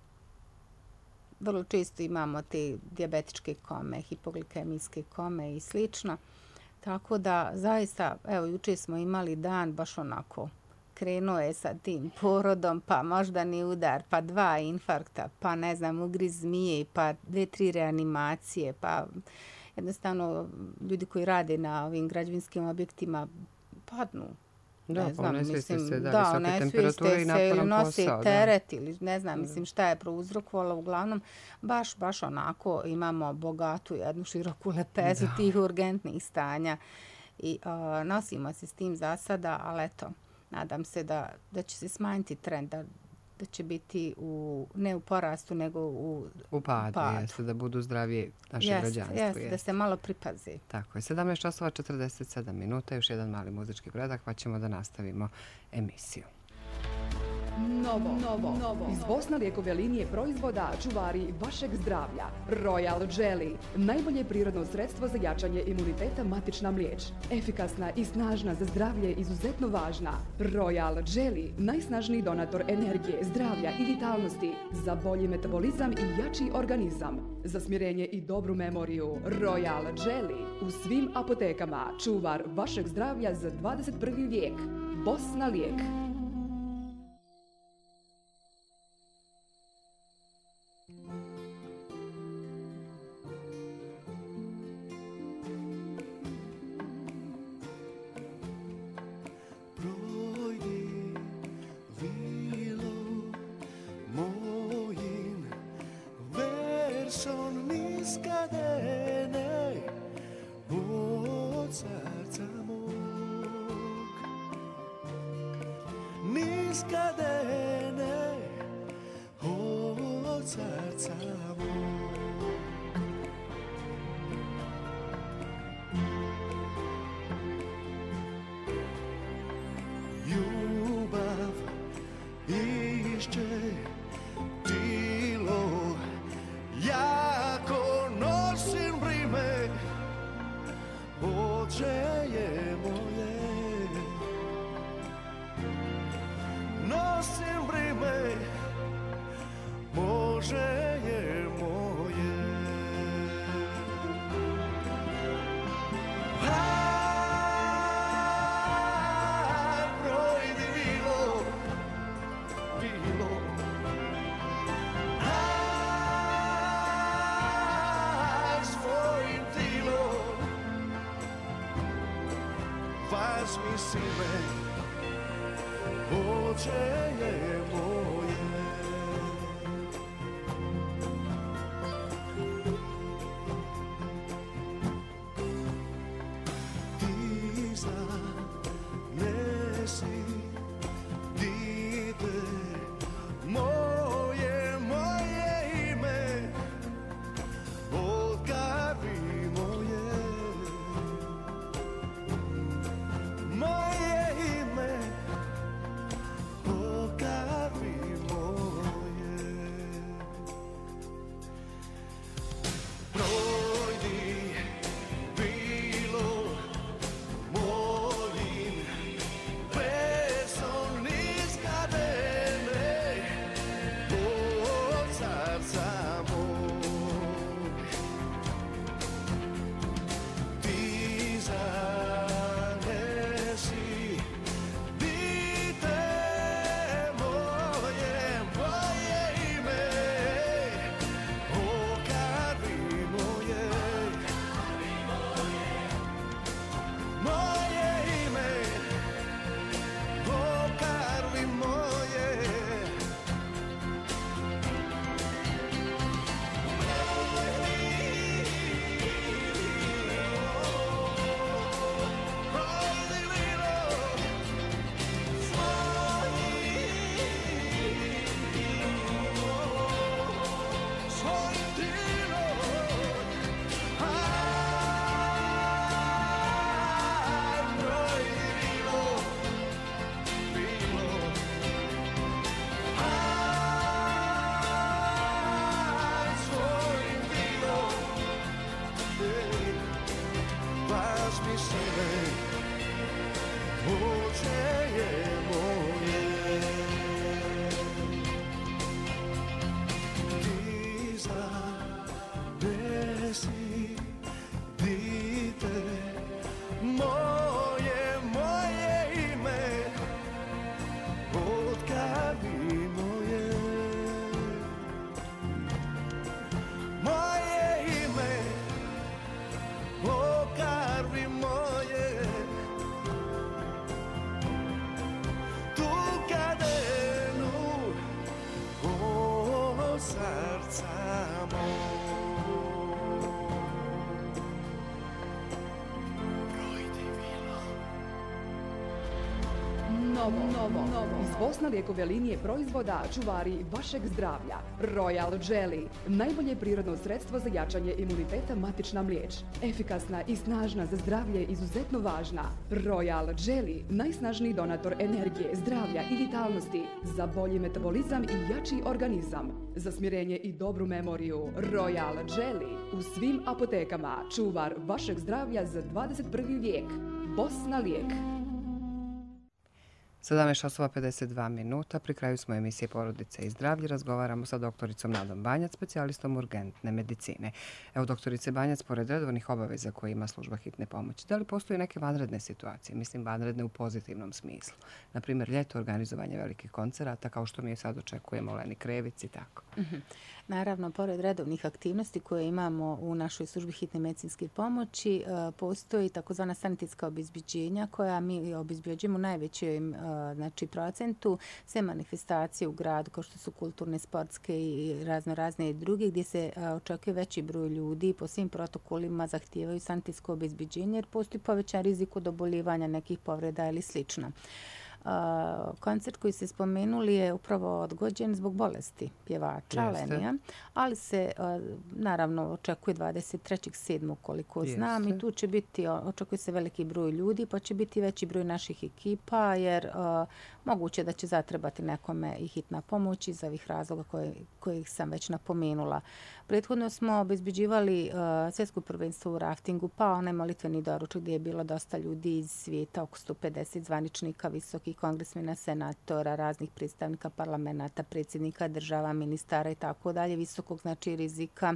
Vrlo često imamo te dijabetičke kome, hipoglikemijske kome i slično. Tako da zaista, evo, juče smo imali dan baš onako, krenuo je sa tim porodom, pa moždani udar, pa dva infarkta, pa ne znam, ugriz zmije, pa dve, tri reanimacije, pa jednostavno ljudi koji rade na ovim građevinskim objektima padnu. Da, ne pa znam, unesvijeste mislim, se, da, da, visoke temperature i naporan nosi posao. teret ili ne znam, mislim šta je prouzrokovalo. Uglavnom, baš, baš onako imamo bogatu jednu široku lepezu da. Tih urgentnih stanja i uh, nosimo se s tim za sada, ali eto, nadam se da, da će se smanjiti trend, da, da će biti u, ne u porastu, nego u, u padu. padu. Jeste, da budu zdravije naše jest, građanstvo. Jest, jest, da se malo pripazi. Tako je, sedamnaest časova četrdeset sedam minuta, još jedan mali muzički predak, pa ćemo da nastavimo emisiju. Novo, novo, novo. Iz Bosna lijekove linije proizvoda čuvari vašeg zdravlja. Royal Jelly. Najbolje prirodno sredstvo za jačanje imuniteta matična mliječ. Efikasna i snažna za zdravlje, izuzetno važna. Royal Jelly. Najsnažniji donator energije, zdravlja i vitalnosti. Za bolji metabolizam i jači organizam. Za smirenje i dobru memoriju. Royal Jelly. U svim apotekama. Čuvar vašeg zdravlja za dvadeset prvi vijek. Bosna lijek. novo, novo, novo. Iz Bosna lijekove linije proizvoda čuvari vašeg zdravlja. Royal Jelly. Najbolje prirodno sredstvo za jačanje imuniteta matična mliječ. Efikasna i snažna za zdravlje, izuzetno važna. Royal Jelly. Najsnažniji donator energije, zdravlja i vitalnosti. Za bolji metabolizam i jači organizam. Za smirenje i dobru memoriju. Royal Jelly. U svim apotekama. Čuvar vašeg zdravlja za dvadeset prvi vijek. Bosna lijek. sedamnaest časova pedeset dva minuta. Pri kraju smo emisije Porodice i zdravlje. Razgovaramo sa doktoricom Nadom Banjac, specijalistom urgentne medicine. Evo, doktorice Banjac, pored redovnih obaveza koje ima služba hitne pomoći, da li postoje neke vanredne situacije? Mislim, vanredne u pozitivnom smislu. Naprimjer, ljeto, organizovanje velikih koncerata, kao što mi je sad očekujemo, Leni Krevic i tako. Mm-hmm. Naravno, pored redovnih aktivnosti koje imamo u našoj službi hitne medicinske pomoći, postoji takozvana sanitetska obezbeđenja koja mi obezbeđujemo u najvećem znači, procentu sve manifestacije u gradu, kao što su kulturne, sportske i razno razne druge, gdje se očekuje veći broj ljudi, po svim protokolima zahtijevaju sanitetsko obezbeđenje jer postoji povećan rizik od oboljevanja nekih povreda ili slično. Uh, koncert koji ste spomenuli je upravo odgođen zbog bolesti pjevača Jeste. Lenija, ali se uh, naravno očekuje dvadeset trećeg sedmog koliko Jeste. Znam i tu će biti, očekuje se veliki broj ljudi, pa će biti veći broj naših ekipa jer uh, moguće da će zatrebati nekome i hitna pomoć iz ovih razloga koje, kojih sam već napomenula. Prethodno smo obezbeđivali uh, svjetsko prvenstvo u raftingu, pa onaj molitveni doručak gdje je bilo dosta ljudi iz svijeta, oko sto pedeset zvaničnika, visokih kongresmena, senatora, raznih predstavnika parlamenta, predsjednika država, ministara i tako dalje, visokog znači rizika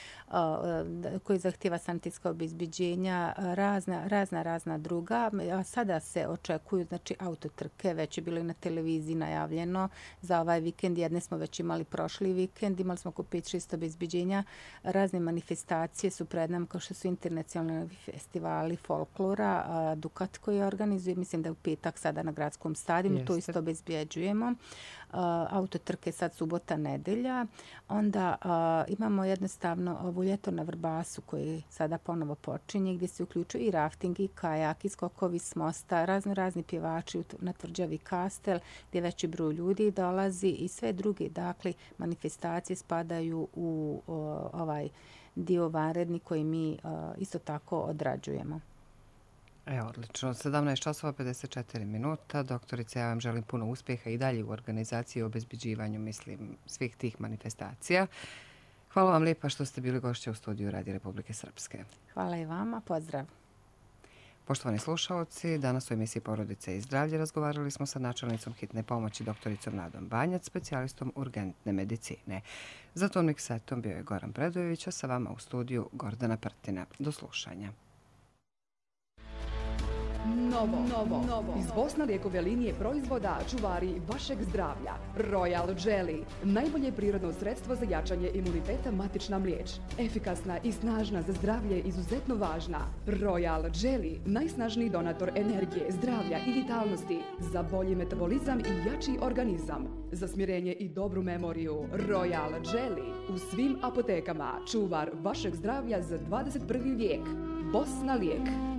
koji zahtjeva sanitetska obezbeđenja, razna, razna, razna druga. A sada se očekuju znači, autotrke, već je bilo i na televiziji najavljeno za ovaj vikend. Jedne smo već imali prošli vikend, imali smo oko pet šest obezbeđenja. Razne manifestacije su pred nam kao što su internacionalni festivali folklora, Dukat koji organizuje, mislim da je u petak sada na gradskom stadionu, to isto obezbeđujemo. Autotrke sad subota, nedelja. Onda uh, imamo jednostavno ovu ljeto na Vrbasu koji sada ponovo počinje gdje se uključuju i rafting i kajak i skokovi s mosta, razno razni pjevači na tvrđavi Kastel gdje veći broj ljudi dolazi i sve druge dakle manifestacije spadaju u uh, ovaj dio vanredni koji mi uh, isto tako odrađujemo. E, odlično. sedamnaest časova pedeset četiri minuta. Doktorice, ja vam želim puno uspjeha i dalje u organizaciji i obezbeđivanju, mislim, svih tih manifestacija. Hvala vam lijepa što ste bili gošća u studiju Radija Republike Srpske. Hvala i vama. Pozdrav. Poštovani slušaoci, danas u emisiji Porodice i zdravlje razgovarali smo sa načelnicom hitne pomoći doktoricom Nadom Banjac, specijalistom urgentne medicine. Za tonnik setom bio je Goran Predojević, a sa vama u studiju Gordana Prtina. Do slušanja. Novo, novo, novo. Iz Bosna lijekove linije proizvoda čuvari vašeg zdravlja. Royal Jelly. Najbolje prirodno sredstvo za jačanje imuniteta matična mliječ. Efikasna i snažna za zdravlje, izuzetno važna. Royal Jelly. Najsnažniji donator energije, zdravlja i vitalnosti. Za bolji metabolizam i jači organizam. Za smirenje i dobru memoriju. Royal Jelly. U svim apotekama. Čuvar vašeg zdravlja za dvadeset prvi vijek. Bosna lijek.